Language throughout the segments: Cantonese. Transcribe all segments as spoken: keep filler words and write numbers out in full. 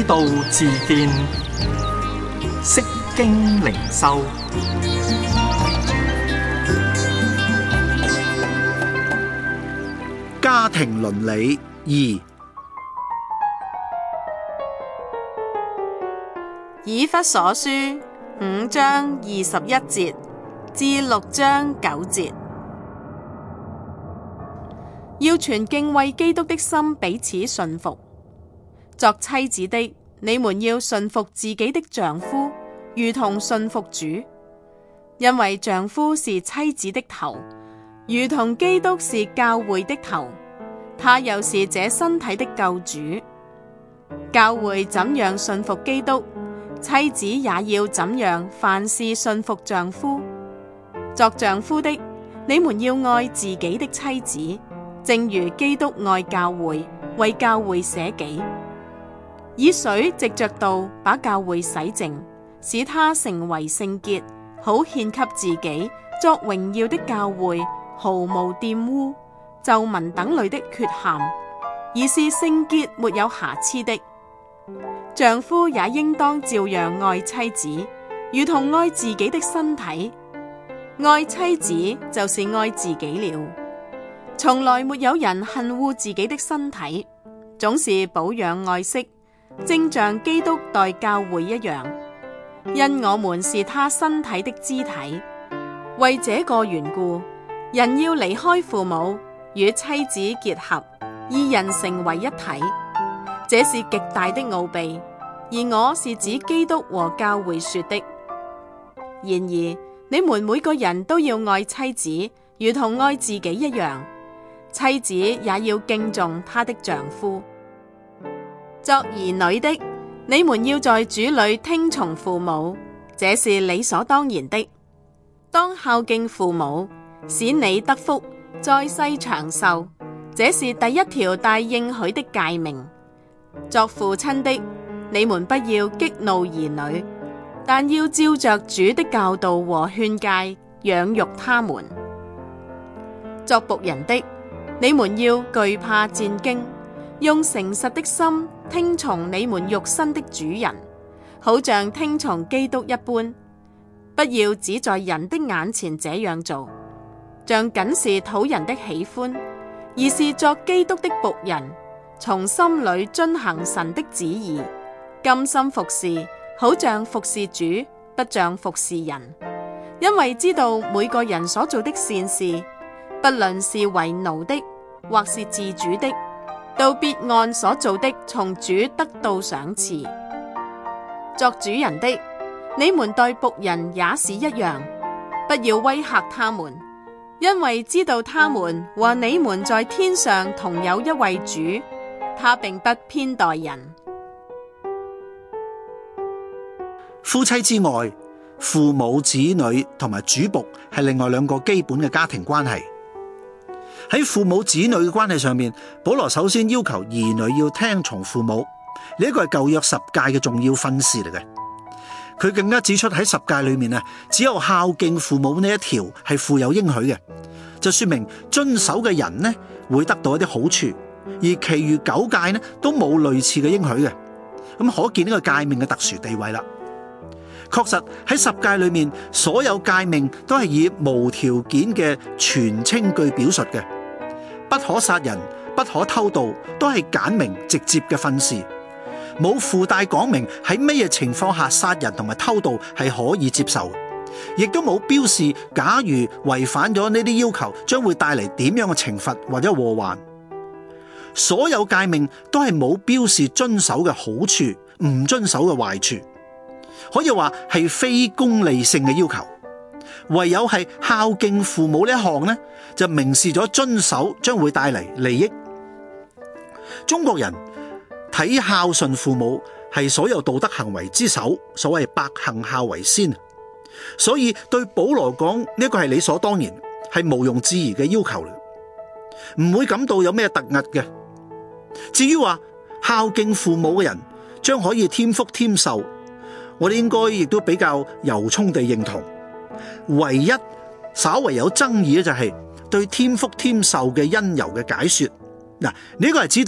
道自見，釋經靈修。 家庭倫理二。 以弗所書五章二十一節至六章九節，要存敬畏基督的心彼此順服。作妻子的，你們要順服自己的丈夫，如同順服主，因為丈夫是妻子的頭，如同基督是教會的頭，他又是這身體的救主。教會怎樣順服基督，妻子也要怎樣凡事順服丈夫。作丈夫的，你們要愛自己的妻子，正如基督愛教會，為教會捨己，以水藉着道把教會洗淨，使他成為聖潔，好獻給自己作榮耀的教會，毫無玷污、皺紋等類的缺陷，而是聖潔沒有瑕疵的。丈夫也應當照樣愛妻子，如同愛自己的身體。愛妻子就是愛自己了。從來沒有人恨惡自己的身體，總是保養愛惜，正像基督待教會一樣，因我們是他身體的肢體。為這個緣故，人要離開父母，與妻子結合，二人成為一體。這是極大的奧秘，而我是指基督和教會說的。然而，你們每個人都要愛妻子，如同愛自己一樣。妻子也要敬重她的丈夫。作兒女的，你們要在主裏聽從父母，這是理所當然的。當孝敬父母，使你得福，在世長壽，這是第一條帶應許的誡命。作父親的，你們不要激怒兒女，但要照着主的教導和勸誡養育他們。作僕人的，你們要懼怕戰兢，用誠實的心聽從你們肉身的主人，好像聽從基督一般。不要只在人的眼前這樣做，像僅是討人的喜歡，而是作基督的僕人，從心裏遵行神的旨意，甘心服侍，好像服侍主，不像服侍人。因為知道每個人所做的善事，不論是為奴的，或是自主的，都必按所做的從主得到賞賜。作主人的，你們待僕人也是一樣，不要威嚇他們，因為知道他們和你們在天上同有一位主，他並不偏待人。 夫妻之外，父母、子女同埋主僕係另外兩個基本嘅家庭關係。喺父母子女嘅關係上面，保羅首先要求兒女要聽從父母，呢一個係舊約十誡嘅重要訓示嚟嘅。佢更加指出喺十誡裏面啊，只有孝敬父母呢一條係富有應許嘅，就說明遵守嘅人呢會得到一啲好處，而其餘九誡呢都冇類似嘅應許嘅。咁可見呢個誡命嘅特殊地位啦。確實喺十誡裏面，所有誡命都係以無條件嘅全稱句表述嘅，不可殺人、不可偷盜，都係簡明直接嘅訓示，冇附帶講明喺乜嘢情況下殺人同埋偷盜係可以接受，亦都冇標示假如違反咗呢啲要求，將會帶嚟點樣嘅懲罰或者禍患。所有誡命都係冇標示遵守嘅好處，唔遵守嘅壞處。可以話係非功利性嘅要求，唯有係孝敬父母呢一項呢，就明示咗遵守將會帶嚟利益。中國人睇孝順父母係所有道德行為之首，所謂百行孝為先，所以對保羅講呢個係理所當然，係毋庸置疑嘅要求嚟，唔會感到有咩突兀嘅。至於話孝敬父母嘅人將可以添福添壽，我哋應該亦都比較由衷地認同。唯一稍為有爭議嘅就係對添福添壽嘅因由嘅解說。嗱，呢個係指到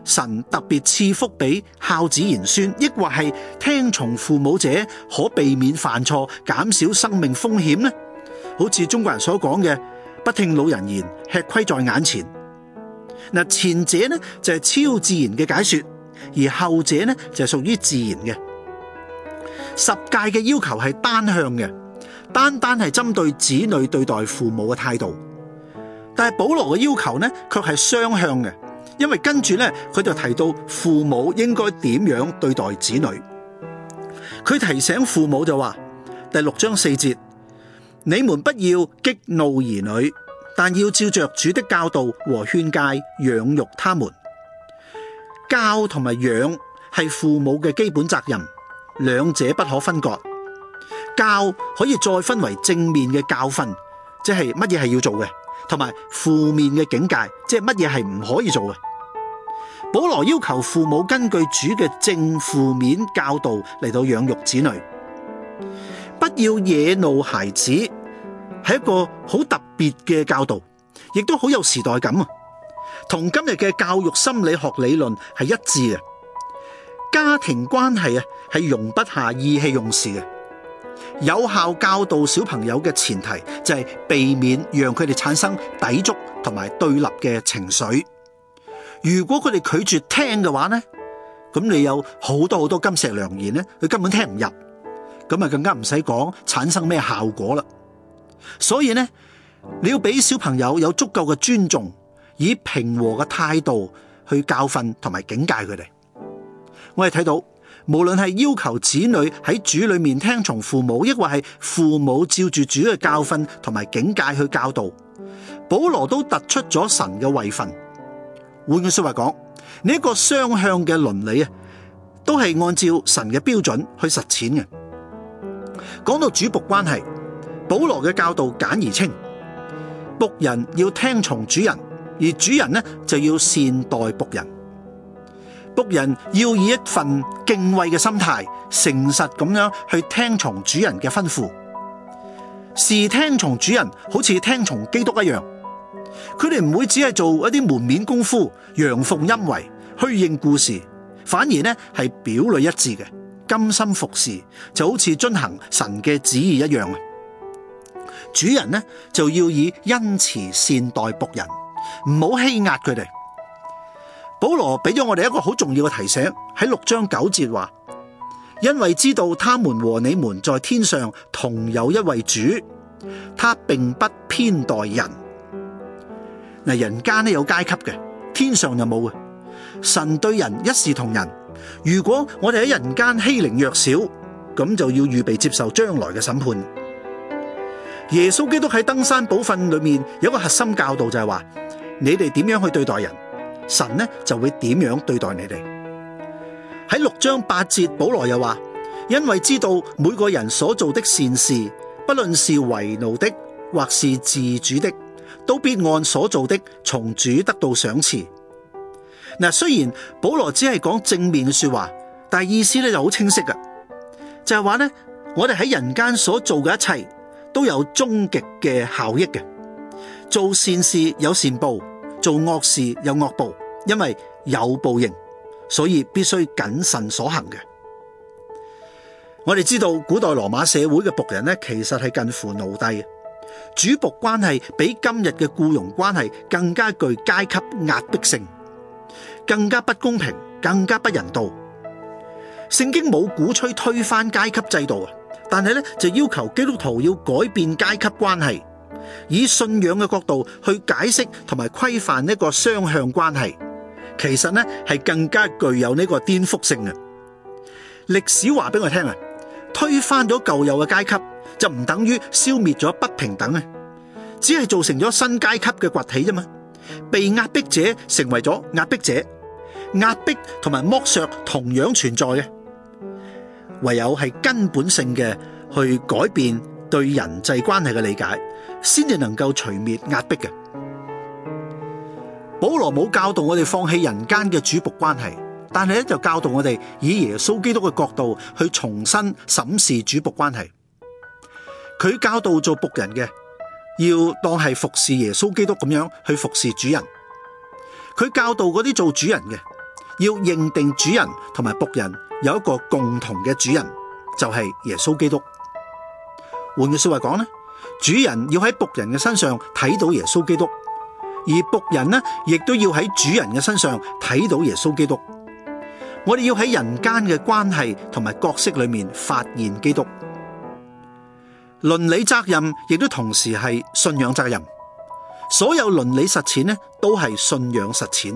神特別賜福俾孝子賢孫，抑或係聽從父母者可避免犯錯，減少生命風險呢？好似中國人所講嘅，不聽老人言，吃虧在眼前。嗱，前者呢就係超自然嘅解說，而後者呢就係屬於自然嘅。十誡嘅要求係單向嘅，單單係針對子女對待父母嘅態度。但係保羅嘅要求呢，卻係雙向嘅，因為跟住呢，佢就提到父母應該點樣對待子女。佢提醒父母就話，第六章四節，你們不要激怒兒女，但要照着主的教導和勸誡養育他們。教同埋養係父母嘅基本責任，兩者不可分割。教可以再分為正面嘅教訓，即係乜嘢係要做嘅，同埋負面嘅警戒，即係乜嘢係唔可以做嘅。保羅要求父母根據主嘅正負面教導嚟到養育子女，不要惹怒孩子，係一個好特別嘅教導，亦都好有時代感啊！同今日嘅教育心理學理論係一致嘅。家庭關係啊，係容不下意氣用事嘅。有效教導小朋友嘅前提就係避免讓佢哋產生抵觸同埋對立嘅情緒。如果佢哋拒絕聽嘅話呢，咁你有好多好多金石良言呢，佢根本聽唔入，咁啊更加唔使講產生咩效果啦。所以呢，你要俾小朋友有足夠嘅尊重，以平和嘅態度去教訓同埋警戒佢哋。我哋睇到，無論係要求子女喺主裏面聽從父母，抑或係父母照住主嘅教訓同埋警戒去教導，保羅都突出咗神嘅位分。換句說話講，呢一個雙向嘅倫理啊，都係按照神嘅標準去實踐嘅。講到主僕關係，保羅嘅教導簡而清，僕人要聽從主人，而主人呢就要善待僕人。僕人要以一份敬畏嘅心態，誠實咁樣去聽從主人嘅吩咐。視聽從主人好似聽從基督一樣，佢哋唔會只係做一啲門面功夫、陽奉陰違、虛應故事，反而呢係表裏一致嘅，甘心服侍，就好似遵行神嘅旨意一樣。主人呢就要以恩慈善待僕人，唔好欺壓佢哋。保羅俾咗我哋一個好重要嘅提醒，喺六章九節話，因為知道他們和你們在天上同有一位主，他並不偏待人。嗱，人間呢有階級嘅，天上就冇嘅。神對人一視同仁，如果我哋喺人間欺凌弱小，咁就要預備接受將來嘅審判。耶穌基督喺登山寶訓裏面有一個核心教導，就係話，你哋點樣去對待人，神呢就會點樣對待你哋。喺六章八節，保羅又話，因為知道每個人所做的善事，不論是為奴的或是自主的，都必按所做的從主得到賞賜。嗱，雖然保羅只係講正面嘅說話，但係意思咧就好清晰嘅，就係話呢，我哋喺人間所做嘅一切都有終極嘅效益嘅。做善事有善報，做惡事有惡報，因為有報應，所以必須謹慎所行嘅。我哋知道古代羅馬社會嘅僕人呢，其實係近乎奴隸嘅，主僕關係比今日嘅僱傭關係更加具階級壓迫性，更加不公平，更加不人道。聖經冇鼓吹推翻階級制度啊，但係咧就要求基督徒要改變階級關係，以信仰嘅角度去解釋同埋規範呢個雙向關係，其實呢係更加具有呢個顛覆性嘅。歷史話俾我聽啊，推翻咗舊有嘅階級就唔等於消滅咗不平等啊，只係造成咗新階級嘅崛起啫嘛。被壓迫者成為咗壓迫者，壓迫同埋剝削同樣存在嘅，唯有係根本性嘅去改變對人際關係嘅理解，先至能夠除滅壓迫嘅。保羅冇教導我哋放棄人間嘅主僕關係，但係咧就教導我哋以耶穌基督嘅角度去重新審視主僕關係。佢教導做僕人嘅要當係服侍耶穌基督咁樣去服侍主人。佢教導嗰啲做主人嘅要認定主人同埋僕人有一個共同嘅主人，就係耶穌基督。換句說話講呢，主人要喺僕人嘅身上睇到耶穌基督，而僕人呢，亦都要喺主人嘅身上睇到耶穌基督。我哋要喺人間嘅關係同埋角色裏面發現基督。倫理責任亦都同時係信仰責任。所有倫理實踐呢，都係信仰實踐。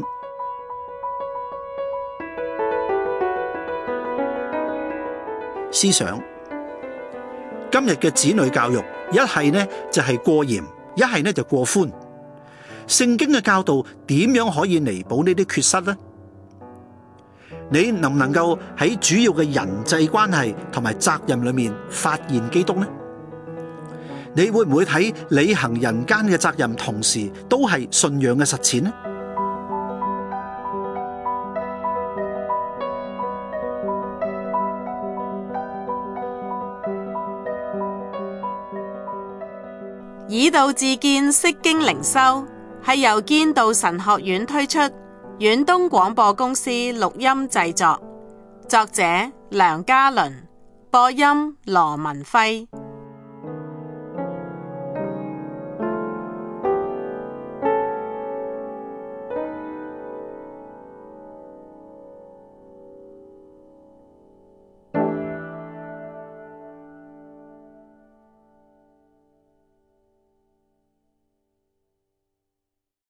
思想今日嘅子女教育，一係呢就係過嚴，一係呢就過寬。聖經嘅教導點樣可以彌補呢啲缺失呢？你能唔能夠喺主要嘅人際關係同埋責任裏面發現基督呢？你會唔會睇履行人間嘅責任，同時都係信仰嘅實踐呢？ 以道自見，釋經靈修係由堅道神學院推出，遠東廣播公司錄音製作，作者梁家麟，播音羅文輝。